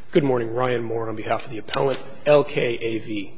Good morning. Ryan Moore on behalf of the appellant, LKAV.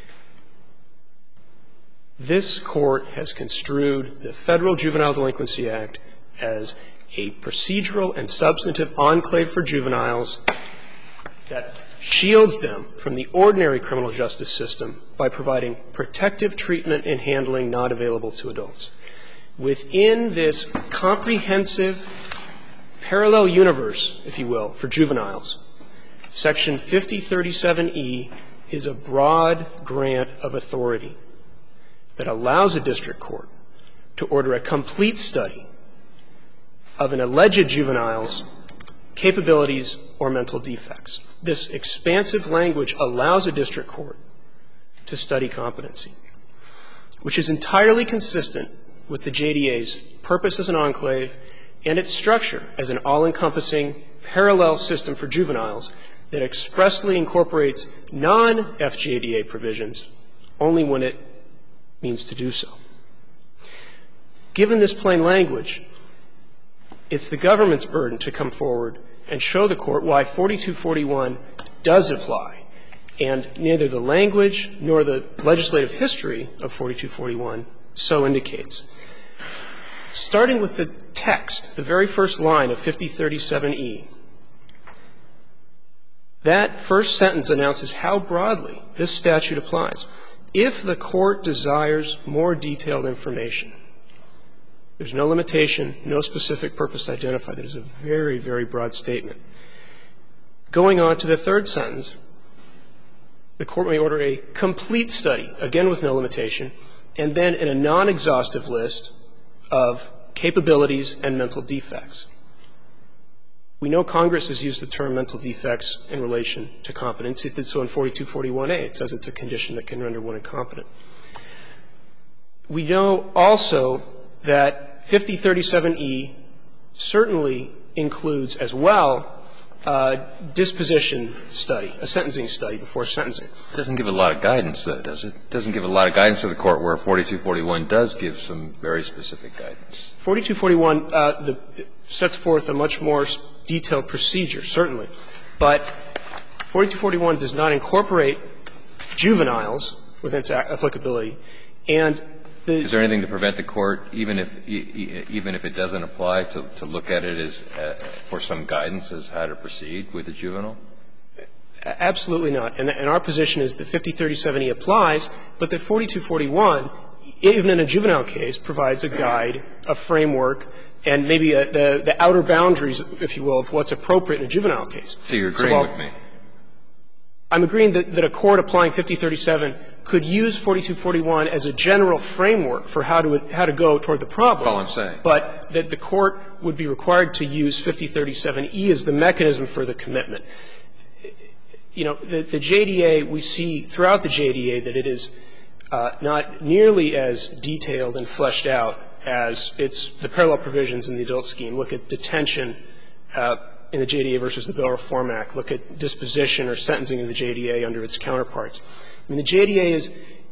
This Court has construed the Federal Juvenile Delinquency Act as a procedural and substantive enclave for juveniles that shields them from the ordinary criminal justice system by providing protective treatment and handling not available to adults. Within this comprehensive parallel universe, if you will, for juveniles, Section 5037E is a broad grant of authority that allows a district court to order a complete study of an alleged juvenile's capabilities or mental defects. This expansive language allows a district court to study competency, which is entirely consistent with the JDA's purpose as an enclave and its structure as an all-encompassing parallel system for juveniles that expressly incorporates non-FJDA provisions only when it means to do so. Given this plain language, it's the government's burden to come forward and show the Court why 4241 does apply, and neither the language nor the legislative history of 4241 so indicates. Starting with the text, the very first line of 5037E, that first sentence announces how broadly this statute applies. If the Court desires more detailed information, there's no limitation, no specific purpose identified. That is a very, very broad statement. Going on to the third sentence, the Court may order a complete study, again with no limitation, and then in a non-exhaustive list of capabilities and mental defects. We know Congress has used the term mental defects in relation to competence. It did so in 4241A. It says it's a condition that can render one incompetent. We know also that 5037E certainly includes as well a disposition study, a sentencing study before sentencing. It doesn't give a lot of guidance, though, does it? It doesn't give a lot of guidance to the Court, where 4241 does give some very specific guidance. 4241 sets forth a much more detailed procedure, certainly. But 4241 does not incorporate juveniles within its applicability. And is there anything to prevent the Court, even if it doesn't apply, to look at it as for some guidance as how to proceed with a juvenile? Absolutely not. And our position is that 5037E applies, but that 4241, even in a juvenile case, provides a guide, a framework, and maybe the outer boundaries, if you will, of what's appropriate in a juvenile case. So you're agreeing with me? I'm agreeing that a court applying 5037 could use 4241 as a general framework for how to go toward the problem. That's all I'm saying. But that the court would be required to use 5037E as the mechanism for the commitment. You know, the JDA, we see throughout the JDA that it is not nearly as detailed and fleshed out as the parallel provisions in the adult scheme. Look at detention in the JDA versus the Bail Reform Act. Look at disposition or sentencing in the JDA under its counterparts. I mean, the JDA is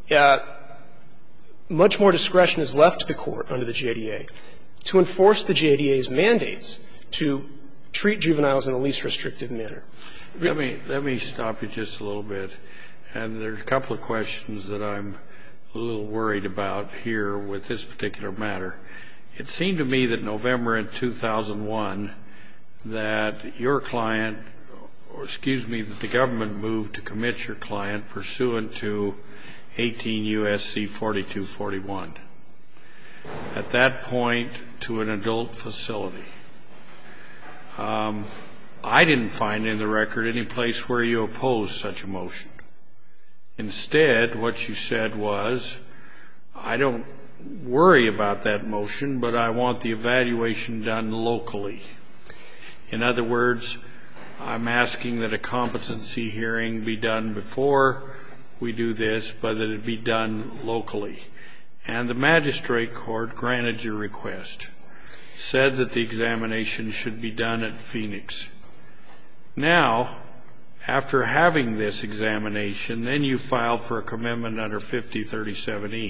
much more discretion is left to the court under the JDA to enforce the JDA's mandates to treat juveniles in the least restrictive manner. Let me stop you just a little bit. And there's a couple of questions that I'm a little worried about here with this particular matter. It seemed to me that November in 2001 that your client, or excuse me, that the government moved to commit your client pursuant to 18 U.S.C. 4241. At that point, to an adult facility. I didn't find in the record any place where you opposed such a motion. Instead, what you said was, I don't worry about that motion, but I want the evaluation done locally. In other words, I'm asking that a competency hearing be done before we do this, but that it be done locally. And the magistrate court granted your request, said that the examination should be done at Phoenix. Now, after having this examination, then you filed for a commitment under 5037E.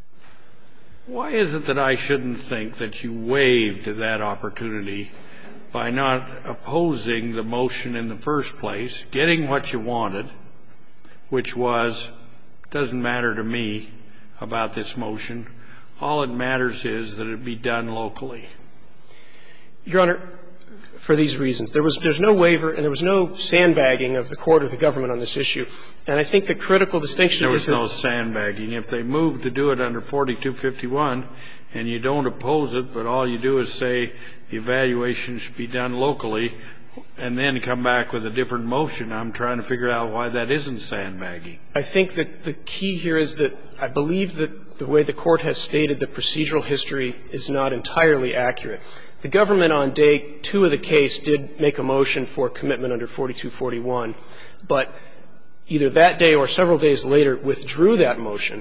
Why is it that I shouldn't think that you waived that opportunity by not opposing the motion in the first place, getting what you wanted, which was, doesn't matter to me about this motion. All it matters is that it be done locally. Your Honor, for these reasons, there's no waiver and there was no sandbagging of the court or the government on this issue. And I think the critical distinction is that there was no sandbagging. If they moved to do it under 4251 and you don't oppose it, but all you do is say the evaluation should be done locally and then come back with a different motion, I'm trying to figure out why that isn't sandbagging. I think that the key here is that I believe that the way the court has stated the procedural history is not entirely accurate. The government on day 2 of the case did make a motion for commitment under 4241, but either that day or several days later withdrew that motion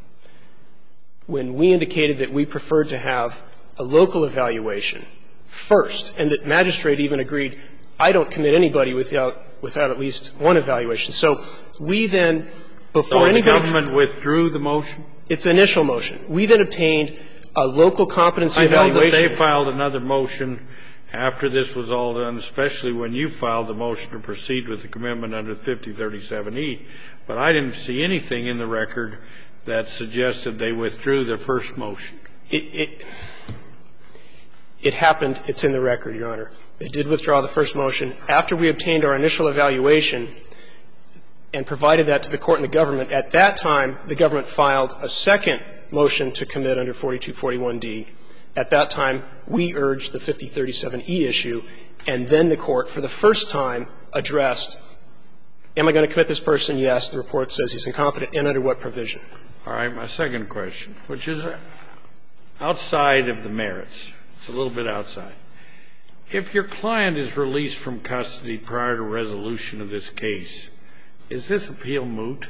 when we indicated that we preferred to have a local evaluation first, and that magistrate even agreed, I don't commit anybody without at least one evaluation. So we then, before anybody So the government withdrew the motion? Its initial motion. We then obtained a local competency evaluation. I know that they filed another motion after this was all done, especially when you filed the motion to proceed with the commitment under 5037E, but I didn't see anything in the record that suggested they withdrew their first motion. It happened. It's in the record, Your Honor. They did withdraw the first motion. After we obtained our initial evaluation and provided that to the court and the government, at that time the government filed a second motion to commit under 4241D. At that time, we urged the 5037E issue, and then the court, for the first time, addressed, am I going to commit this person? Yes. The report says he's incompetent. And under what provision? All right. My second question, which is outside of the merits. It's a little bit outside. If your client is released from custody prior to resolution of this case, is this appeal moot?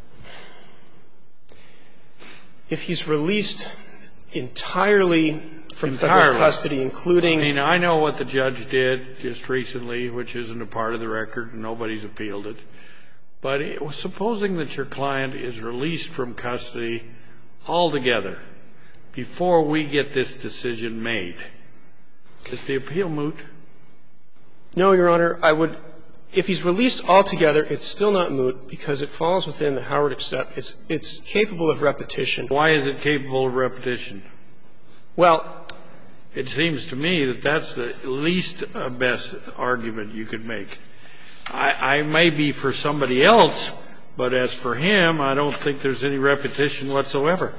If he's released entirely from federal custody, including — I mean, I know what the judge did just recently, which isn't a part of the record, and nobody's appealed it. But supposing that your client is released from custody altogether before we get this decision made, is the appeal moot? No, Your Honor. I would — if he's released altogether, it's still not moot because it falls within the Howard except. It's capable of repetition. Why is it capable of repetition? Well, it seems to me that that's the least best argument you could make. I may be for somebody else, but as for him, I don't think there's any repetition whatsoever.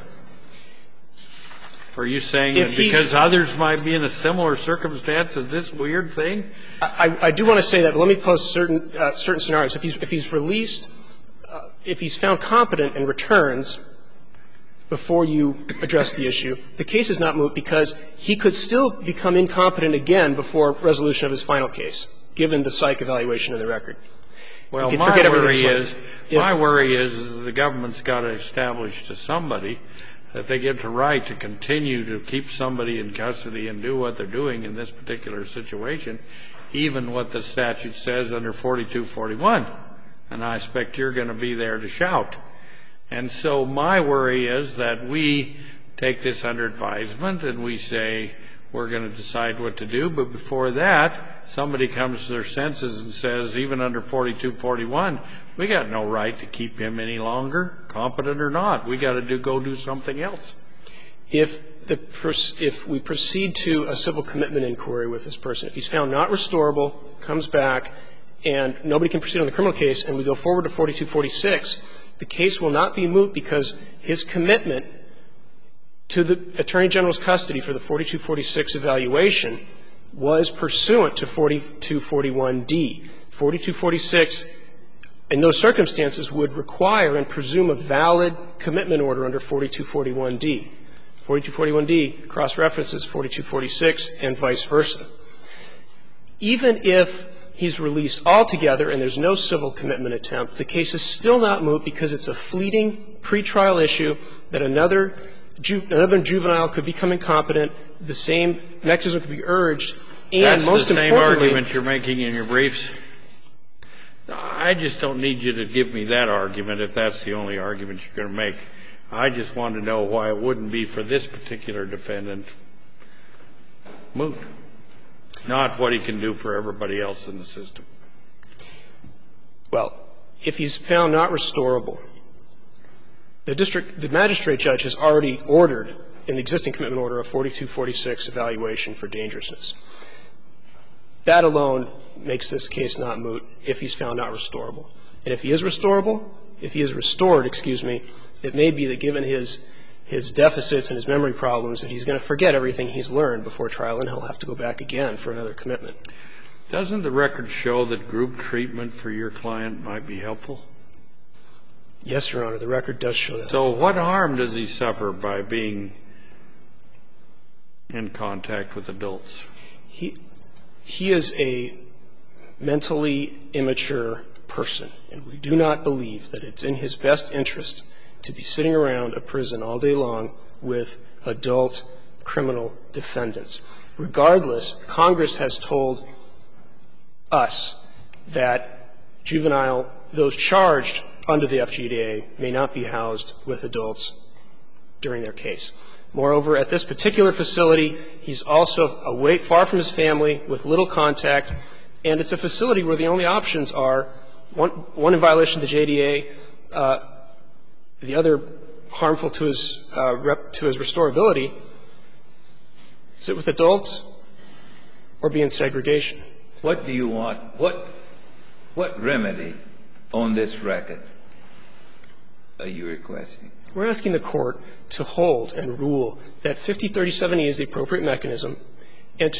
Are you saying that because others might be in a similar circumstance as this weird thing? I do want to say that, but let me pose certain scenarios. If he's released, if he's found competent and returns before you address the issue, the case is not moot because he could still become incompetent again before resolution of his final case, given the psych evaluation in the record. Well, my worry is that the government's got to establish to somebody that they get the right to continue to keep somebody in custody and do what they're doing in this particular situation, even what the statute says under 4241. And I expect you're going to be there to shout. And so my worry is that we take this under advisement and we say we're going to decide what to do, but before that, somebody comes to their senses and says, even under 4241, we got no right to keep him any longer, competent or not. We got to go do something else. If we proceed to a civil commitment inquiry with this person, if he's found not restorable, comes back, and nobody can proceed on the criminal case, and we go forward to 4246, the case will not be moot because his commitment to the Attorney General's custody for the 4246 evaluation was pursuant to 4241D. 4246, in those circumstances, would require and presume a valid commitment order under 4241D. 4241D cross-references 4246 and vice versa. Even if he's released altogether and there's no civil commitment attempt, the case is still not moot because it's a fleeting pretrial issue that another juvenile could become incompetent, the same mechanism could be urged, and most importantly — That's the same argument you're making in your briefs. I just don't need you to give me that argument if that's the only argument you're going to make. I just want to know why it wouldn't be for this particular defendant moot. not what he can do for everybody else in the system. Well, if he's found not restorable, the magistrate judge has already ordered in the existing commitment order a 4246 evaluation for dangerousness. That alone makes this case not moot if he's found not restorable. And if he is restorable, if he is restored, it may be that given his deficits and his memory problems that he's going to forget everything he's learned before trial and he'll have to go back again for another commitment. Doesn't the record show that group treatment for your client might be helpful? Yes, Your Honor, the record does show that. So what harm does he suffer by being in contact with adults? He is a mentally immature person, and we do not believe that it's in his best interest to be sitting around a prison all day long with adult criminal defendants. Regardless, Congress has told us that those charged under the FGDA may not be housed with adults during their case. Moreover, at this particular facility, he's also far from his family with little contact, and it's a facility where the only options are one in violation of the JDA, the other harmful to his restorability, sit with adults or be in segregation. What do you want? What remedy on this record are you requesting? We're asking the Court to hold and rule that 5037E is the appropriate mechanism and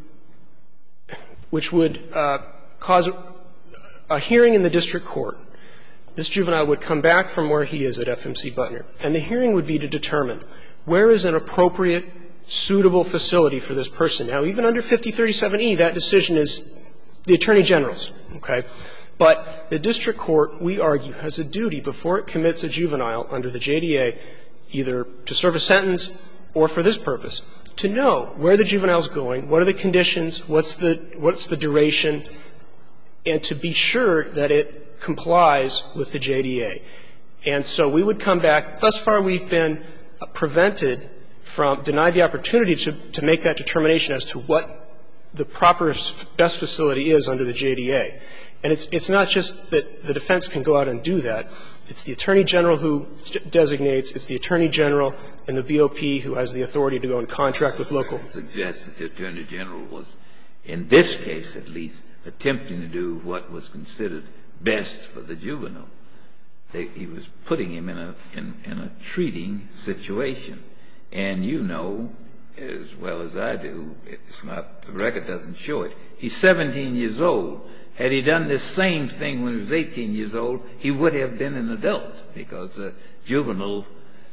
which would cause a hearing in the district court. This juvenile would come back from where he is at FMC Butner, and the hearing would be to determine where is an appropriate, suitable facility for this person. Now, even under 5037E, that decision is the Attorney General's, okay? But the district court, we argue, has a duty before it commits a juvenile under the JDA either to serve a sentence or for this purpose to know where the juvenile is going, what are the conditions, what's the duration, and to be sure that it complies with the JDA. And so we would come back. Thus far, we've been prevented from, denied the opportunity to make that determination as to what the proper best facility is under the JDA. And it's not just that the defense can go out and do that. It's the Attorney General who designates. It's the Attorney General and the BOP who has the authority to go and contract with local. I suggest that the Attorney General was, in this case at least, attempting to do what was considered best for the juvenile. He was putting him in a treating situation. And you know, as well as I do, it's not, the record doesn't show it. He's 17 years old. Had he done this same thing when he was 18 years old, he would have been an adult, because a juvenile,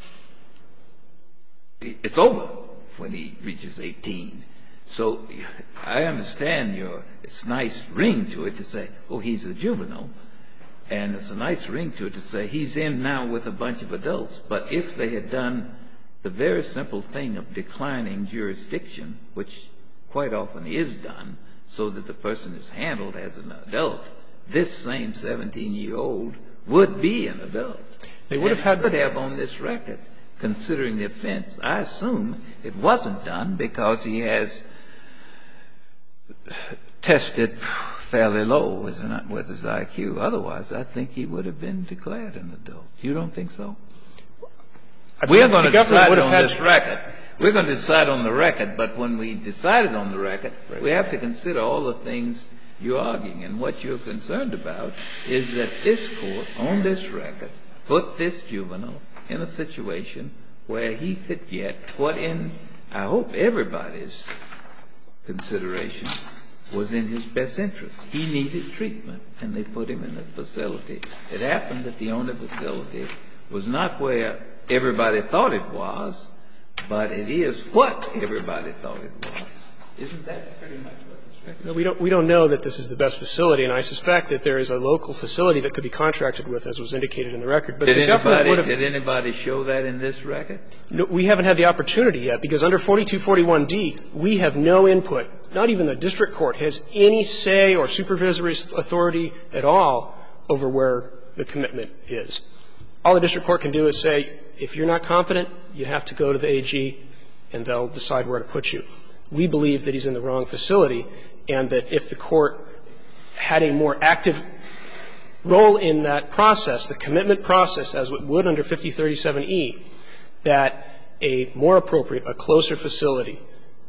it's over when he reaches 18. So I understand it's a nice ring to it to say, oh, he's a juvenile. And it's a nice ring to it to say he's in now with a bunch of adults. But if they had done the very simple thing of declining jurisdiction, which quite often is done, so that the person is handled as an adult, this same 17-year-old would be an adult. They would have on this record, considering the offense. I assume it wasn't done because he has tested fairly low with his IQ. Otherwise, I think he would have been declared an adult. You don't think so? We're going to decide on this record. We're going to decide on the record, but when we decided on the record, we have to consider all the things you're arguing. And what you're concerned about is that this court, on this record, put this juvenile in a situation where he could get what in, I hope, everybody's consideration was in his best interest. He needed treatment, and they put him in a facility. It happened that the only facility was not where everybody thought it was, but it is what everybody thought it was. Isn't that pretty much what this record is? We don't know that this is the best facility, and I suspect that there is a local facility that could be contracted with, as was indicated in the record. But did anybody show that in this record? No, we haven't had the opportunity yet, because under 4241D, we have no input. Not even the district court has any say or supervisory authority at all over where the commitment is. All the district court can do is say, if you're not competent, you have to go to the AG, and they'll decide where to put you. we believe that he's in the wrong facility, and that if the Court had a more active role in that process, the commitment process, as it would under 5037E, that a more appropriate, a closer facility,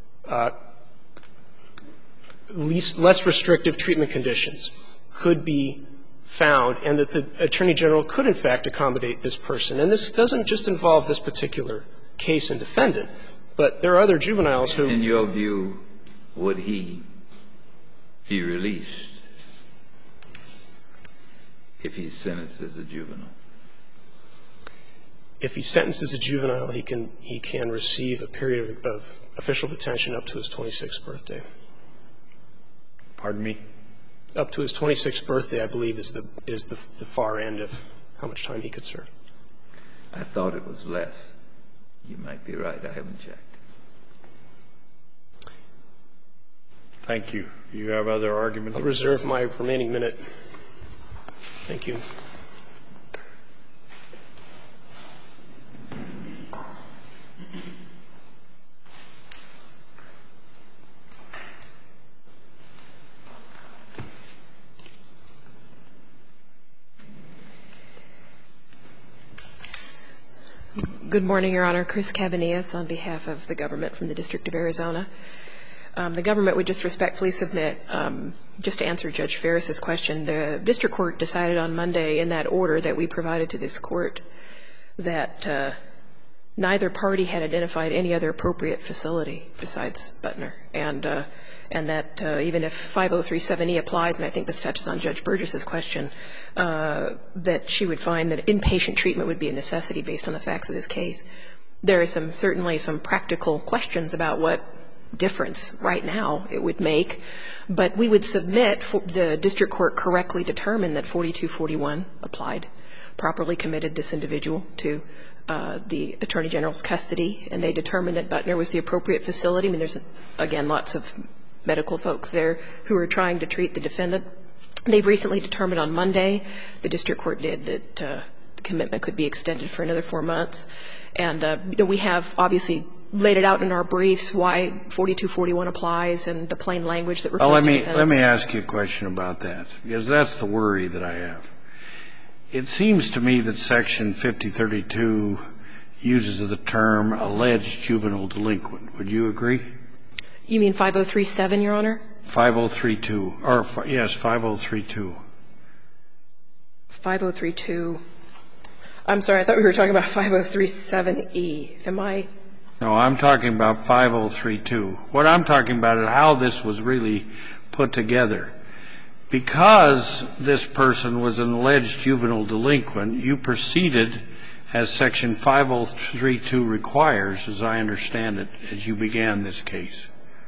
less restrictive treatment conditions could be found, and that the Attorney General could, in fact, accommodate this person. And this doesn't just involve this particular case and defendant, but there are other juveniles who — In your view, would he be released if he's sentenced as a juvenile? If he's sentenced as a juvenile, he can receive a period of official detention up to his 26th birthday. Pardon me? Up to his 26th birthday, I believe, is the far end of how much time he could serve. I thought it was less. You might be right. I haven't checked. Thank you. Do you have other arguments? I'll reserve my remaining minute. Thank you. Good morning, Your Honor. Chris Cabanillas on behalf of the government from the District of Arizona. The government would just respectfully submit, just to answer Judge Ferris's question, the district court decided on Monday in that order that we provided to this court that neither party had identified any other appropriate facility besides Butner, and that even if 5037E applies, and I think this touches on Judge Burgess's question, that she would find that inpatient treatment would be a necessity based on the facts of this case. There are certainly some practical questions about what difference right now it would make, but we would submit the district court correctly determined that 4241 applied, properly committed this individual to the Attorney General's custody, and they determined that Butner was the appropriate facility. I mean, there's, again, lots of medical folks there who are trying to treat the defendant. They've recently determined on Monday, the district court did, that the commitment could be extended for another 4 months. And we have obviously laid it out in our briefs why 4241 applies and the plain language that refers to defendants. Let me ask you a question about that, because that's the worry that I have. It seems to me that Section 5032 uses the term alleged juvenile delinquent. Would you agree? You mean 5037, Your Honor? 5032. Or, yes, 5032. 5032. I'm sorry. I thought we were talking about 5037E. Am I? No, I'm talking about 5032. What I'm talking about is how this was really put together. Because this person was an alleged juvenile delinquent, you proceeded as Section 5032 requires, as I understand it, as you began this case.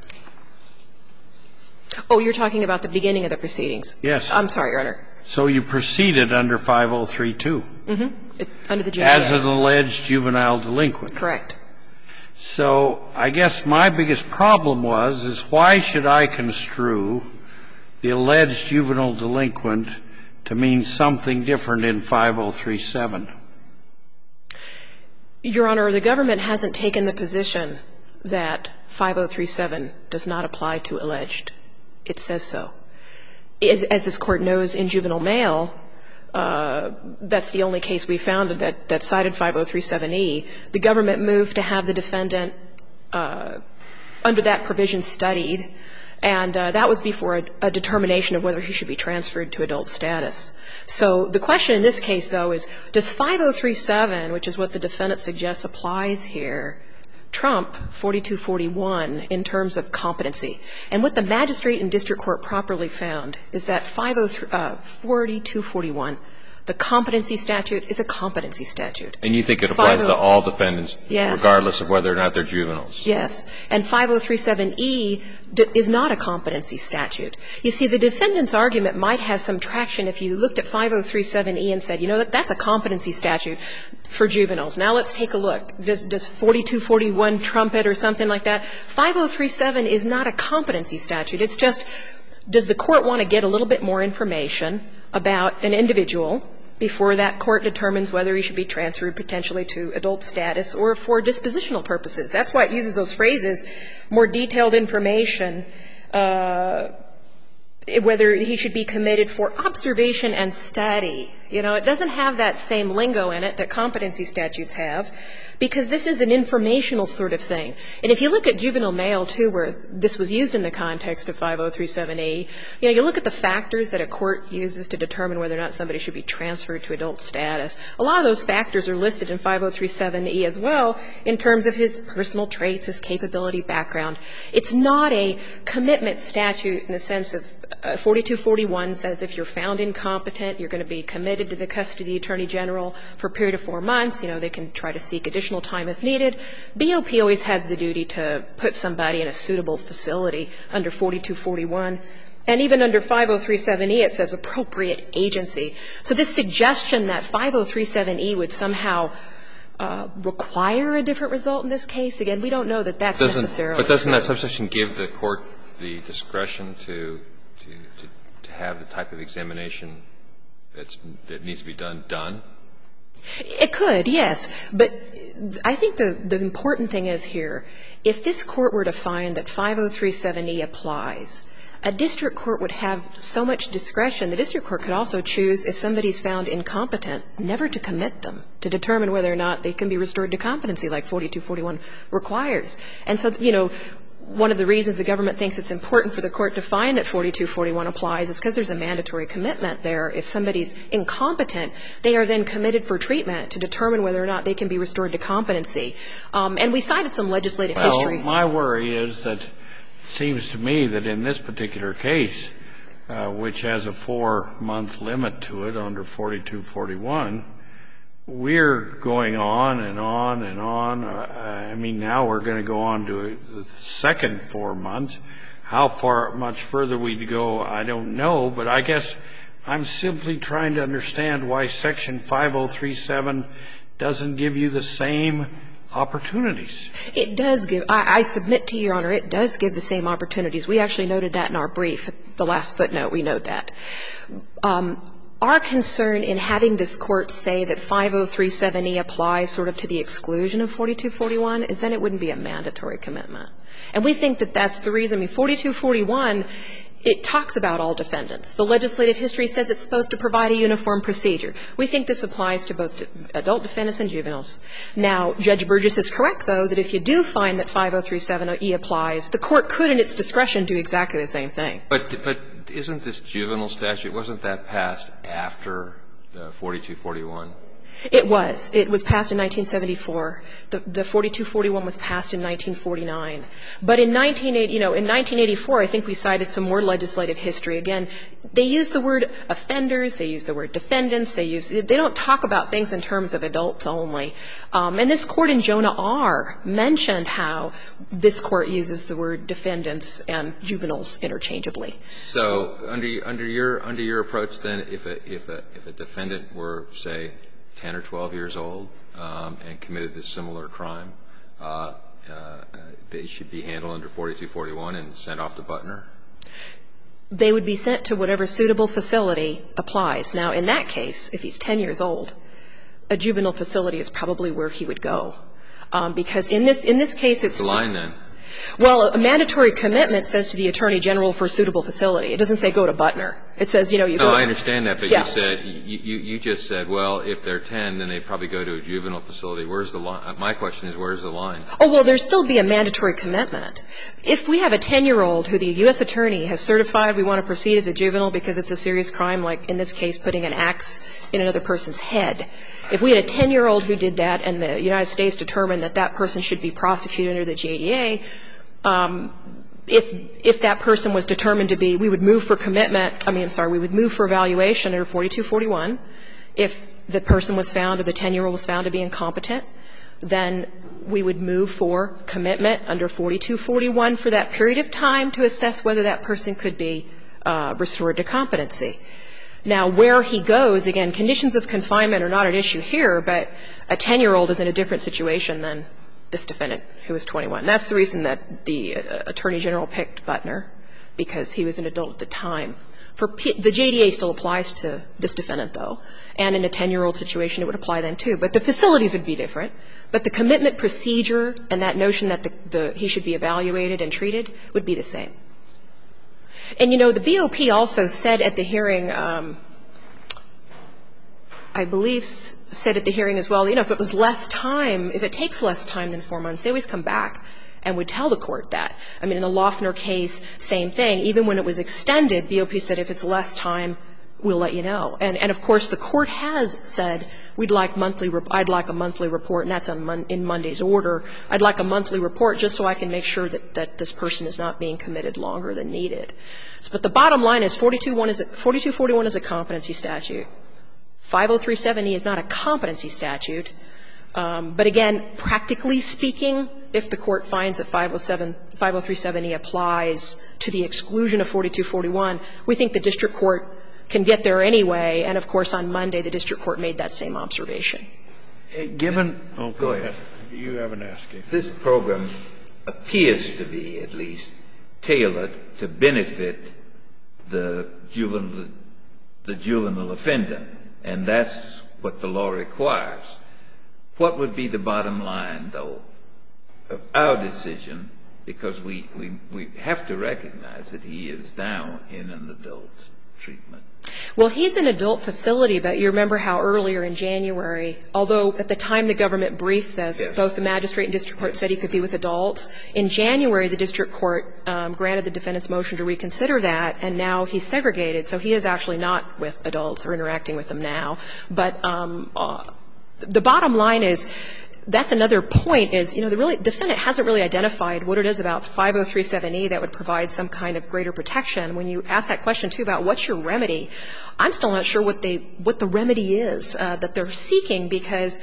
Oh, you're talking about the beginning of the proceedings? Yes. I'm sorry, Your Honor. So you proceeded under 5032. Under the JVA. As an alleged juvenile delinquent. Correct. So I guess my biggest problem is why should I construe the alleged juvenile delinquent to mean something different in 5037? Your Honor, the government hasn't taken the position that 5037 does not apply to alleged. It says so. As this Court knows, in juvenile mail, that's the only case we found that cited 5037E. The government moved to have the defendant under that provision studied, and that was before a determination of whether he should be transferred to adult status. So the question in this case, though, is does 5037, which is what the defendant suggests applies here, trump 4241 in terms of competency? And what the magistrate and district court properly found is that 4241, the competency statute, is a competency statute. And you think it applies to all defendants, regardless of whether or not they're juveniles? Yes. And 5037E is not a competency statute. You see, the defendant's argument might have some traction if you looked at 5037E and said, you know, that's a competency statute for juveniles. Now let's take a look. Does 4241 trump it or something like that? 5037 is not a competency statute. It's just, does the court want to get a little bit more information about an individual before that court determines whether he should be transferred potentially to adult status or for dispositional purposes. That's why it uses those phrases, more detailed information, whether he should be committed for observation and study. You know, it doesn't have that same lingo in it that competency statutes have, because this is an informational sort of thing. And if you look at juvenile mail, too, where this was used in the context of 5037E, you know, you look at the factors that a court uses to determine whether or not somebody should be transferred to adult status. A lot of those factors are listed in 5037E as well in terms of his personal traits, his capability, background. It's not a commitment statute in the sense of 4241 says if you're found incompetent, you're going to be committed to the custody of the Attorney General for a period of 4 months. You know, they can try to seek additional time if needed. BOP always has the duty to put somebody in a suitable facility under 4241. And even under 5037E, it says appropriate agency. So this suggestion that 5037E would somehow require a different result in this case, again, we don't know that that's necessarily But doesn't that subsection give the court the discretion to have the type of examination that needs to be done? It could, yes. But I think the important thing is here, if this court were to find that 5037E applies, a district court would have so much discretion. The district court could also choose, if somebody's found incompetent, never to commit them, to determine whether or not they can be restored to competency like 4241 requires. And so, you know, one of the reasons the government thinks it's important for the court to find that 4241 applies is because there's a mandatory commitment there. If somebody's incompetent, they are then committed for treatment to determine whether or not they can be restored to competency. And we cited some legislative history. Well, my worry is that it seems to me that in this particular case, which has a 4-month limit to it under 4241, we're going on and on and on. I mean, now we're going to go on to the second 4 months. How much further we go, I don't know. But I guess I'm simply trying to understand why Section 5037 doesn't give you the same opportunities. It does give. I submit to you, Your Honor, it does give the same opportunities. We actually noted that in our brief. The last footnote, we note that. Our concern in having this Court say that 5037E applies sort of to the exclusion of 4241 is then it wouldn't be a mandatory commitment. And we think that that's the reason. I mean, 4241, it talks about all defendants. The legislative history says it's supposed to provide a uniform procedure. We think this applies to both adult defendants and juveniles. Now, Judge Burgess is correct, though, that if you do find that 5037E applies, the Court could, in its discretion, do exactly the same thing. But isn't this juvenile statute, wasn't that passed after 4241? It was. It was passed in 1974. The 4241 was passed in 1949. But in 1984, I think we cited some more legislative history. Again, they use the word offenders, they use the word defendants, they don't talk about things in terms of adults only. And this Court in Jonah R. mentioned how this Court uses the word defendants and juveniles interchangeably. So under your approach, then, if a defendant were, say, 10 or 12 years old and committed a similar crime, they should be handled under 4241 and sent off to Butner? They would be sent to whatever suitable facility applies. Now, in that case, if he's 10 years old, a juvenile facility is probably where he would go. Because in this case, it's the line, then. Well, a mandatory commitment says to the Attorney General for a suitable facility. It doesn't say go to Butner. It says, you know, you go. No, I understand that. But yeah. You said, you just said, well, if they're 10, then they probably go to a juvenile facility. Where's the line? My question is, where's the line? Oh, well, there'd still be a mandatory commitment. If we have a 10-year-old who the U.S. attorney has certified we want to proceed as a juvenile because it's a serious crime, like in this case putting an axe in another person's head, if we had a 10-year-old who did that and the United States determined that that person should be prosecuted under the JDA, if that person was determined to be, we would move for commitment, we would move for evaluation under 4241. If the person was found or the 10-year-old was found to be incompetent, then we would move for commitment under 4241 for that period of time to assess whether that person could be restored to competency. Now, where he goes, again, conditions of confinement are not an issue here, but a 10-year-old is in a different situation than this defendant who was 21. That's the reason that the Attorney General picked Butner, because he was an adult at the time The JDA still applies to this defendant, though, and in a 10-year-old situation it would apply then, too. But the facilities would be different. But the commitment procedure and that notion that he should be evaluated and treated would be the same. And, you know, the BOP also said at the hearing, I believe said at the hearing as well, you know, if it was less time, if it takes less time than 4 months, they always come back and would tell the court that. I mean, in the Loeffner case, same thing. Even when it was extended, BOP said if it's less time, we'll let you know. And of course, the court has said I'd like a monthly report, and that's in Monday's order. I'd like a monthly report just so I can make sure that this person is not being committed longer than needed. But the bottom line is 4241 is a competency statute. 5037E is not a competency statute. But again, practically speaking, if the court finds that 5037E applies to the exclusion of 4241, we think the district court can get there anyway. And of course, on Monday, the district court made that same observation. Given – oh, go ahead. You haven't asked it. This program appears to be, at least, tailored to benefit the juvenile offender, and that's what the law requires. What would be the bottom line, though, of our decision, because we have to recognize that he is now in an adult treatment? Well, he's an adult facility, but you remember how earlier in January, although at the time the government briefed this, yes, both the magistrate and district court said he could be with adults. In January, the district court granted the defendant's motion to reconsider that, and now he's segregated. So he is actually not with adults or interacting with them now. But the bottom line is, that's another point, is, you know, the defendant hasn't really identified what it is about 5037E that would provide some kind of greater protection. When you ask that question, too, about what's your remedy, I'm still not sure what the remedy is that they're seeking, because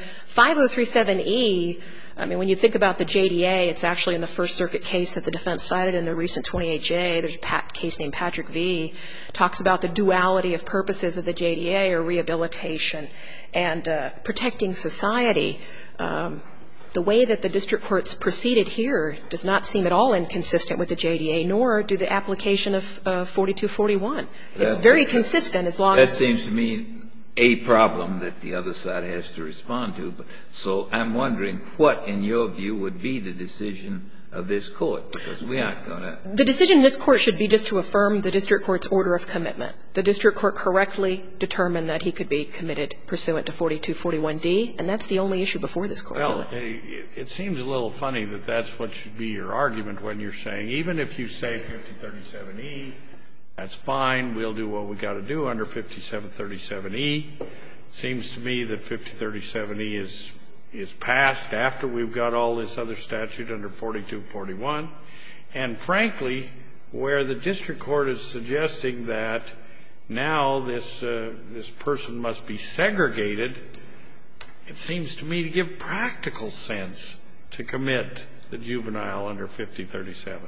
5037E, I mean, when you think about the JDA, it's actually in the First Circuit case that the defense cited in the recent 28J. There's a case named Patrick V. Talks about the duality of purposes of the JDA, or rehabilitation and protecting society. The way that the district courts proceeded here does not seem at all inconsistent with the JDA, nor do the application of 4241. It's very consistent as long as — That seems to me a problem that the other side has to respond to. So I'm wondering what, in your view, would be the decision of this court, because we aren't going to — The decision in this court should be just to affirm the district court's order of commitment. The district court correctly determined that he could be committed pursuant to 4241D, and that's the only issue before this court. Well, it seems a little funny that that's what should be your argument when you're saying, even if you say 5037E, that's fine, we'll do what we got to do under 5737E. It seems to me that 5037E is passed after we've got all this other statute under 4241. And frankly, where the district court is suggesting that now this person must be segregated, it seems to me to give practical sense to commit the juvenile under 5037.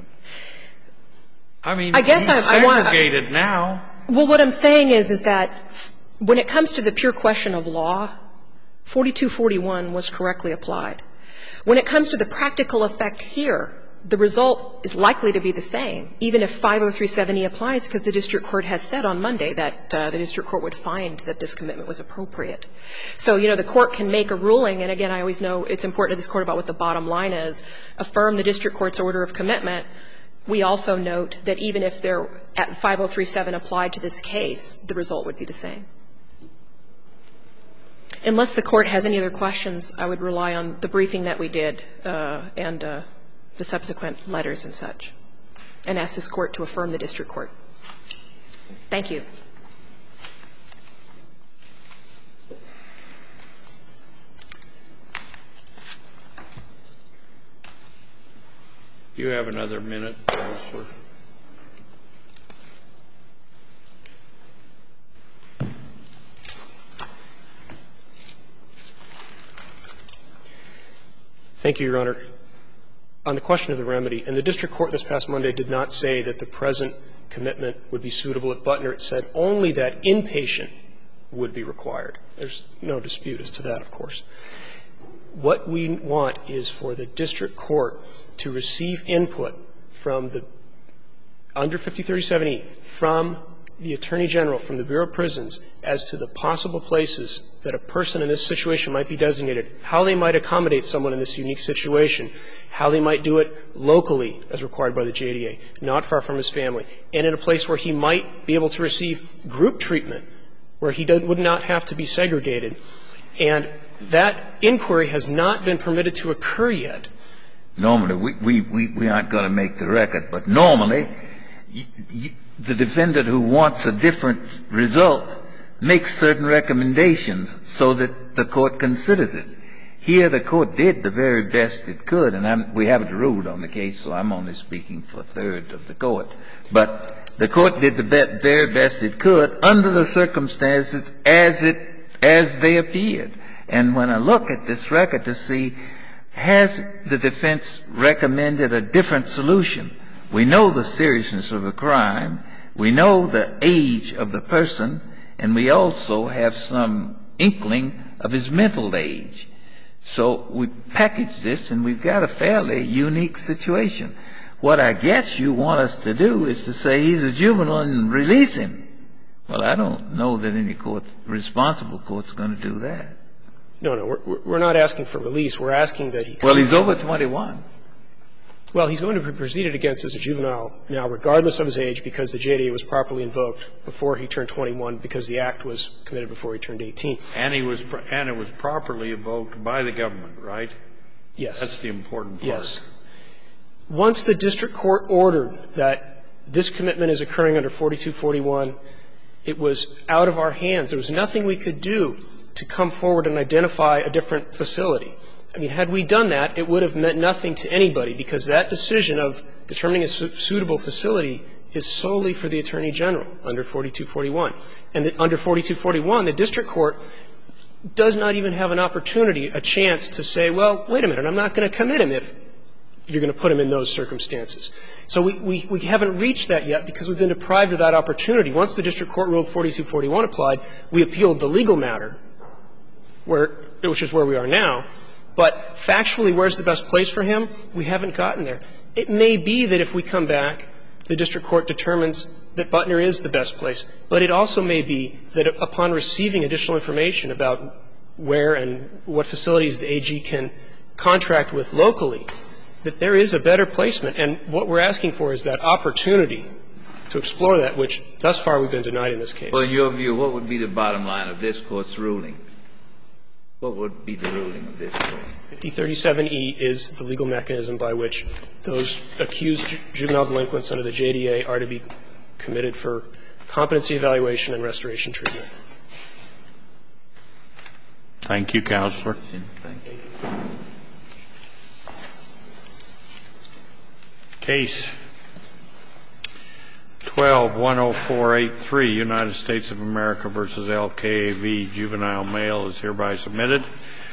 I mean, he's segregated now. Well, what I'm saying is that when it comes to the pure question of law, 4241 was correctly applied. When it comes to the practical effect here, the result is likely to be the same, even if 5037E applies, because the district court has said on Monday that the district court would find that this commitment was appropriate. So, you know, the court can make a ruling, and again, I always know it's important to this court about what the bottom line is, affirm the district court's order of commitment. We also note that even if they're at 5037 applied to this case, the result would be the same. Unless the court has any other questions, I would rely on the briefing that we did and the subsequent letters and such, and ask this court to affirm the district court. Thank you. You have another minute, Counselor. Thank you, Your Honor. On the question of the remedy, and the district court this past Monday did not say that the present commitment would be suitable at Butner. It said only that inpatient would be required. There's no dispute as to that, of course. What we want is for the district court to receive input from the under 5037E from the Attorney General from the Bureau of Prisons as to the possible places that a person in this situation might be designated, how they might accommodate someone in this unique situation, how they might do it locally as required by the JDA, not far from his family, and in a place where he might be able to receive group treatment, where he would not have to be segregated. And that inquiry has not been permitted to occur yet. Normally, we aren't going to make the record, but normally, the defendant who wants a different result makes certain recommendations so that the court considers it. Here, the court did the very best it could, and we haven't ruled on the case, so I'm only speaking for a third of the court. But the court did the very best it could under the circumstances as they appeared. And when I look at this record to see, has the defense recommended a different solution? We know the seriousness of the crime. We know the age of the person. And we also have some inkling of his mental age. So we package this, and we've got a fairly unique situation. What I guess you want us to do is to say he's a juvenile and release him. Well, I don't know that any court, responsible court's going to do that. No, we're not asking for release. We're asking that he come. Well, he's over 21. Well, he's going to be proceeded against as a juvenile now, regardless of his age, because the JDA was properly invoked before he turned 21, because the act was committed before he turned 18. And it was properly invoked by the government, right? Yes. That's the important part. Yes. Once the district court ordered that this commitment is occurring under 4241, it was out of our hands. There was nothing we could do to come forward and identify a different facility. I mean, had we done that, it would have meant nothing to anybody, because that decision of determining a suitable facility is solely for the Attorney General under 4241. And under 4241, the district court does not even have an opportunity, a chance to say, well, wait a minute, I'm not going to commit him if you're going to put him in those circumstances. So we haven't reached that yet because we've been deprived of that opportunity. Once the district court ruled 4241 applied, we appealed the legal matter, which is where we are now. But factually, where's the best place for him? We haven't gotten there. It may be that if we come back, the district court determines that Butner is the best place. But it also may be that upon receiving additional information about where and what facilities the AG can contract with locally, that there is a better placement. And what we're asking for is that opportunity to explore that, which thus far we've been denied in this case. Well, in your view, what would be the bottom line of this Court's ruling? What would be the ruling of this Court? 5037E is the legal mechanism by which those accused juvenile delinquents under the JDA are to be committed for competency evaluation and restoration treatment. Thank you, Counselor. Thank you. Case 12-10483, United States of America versus LKAV, juvenile male, is hereby submitted.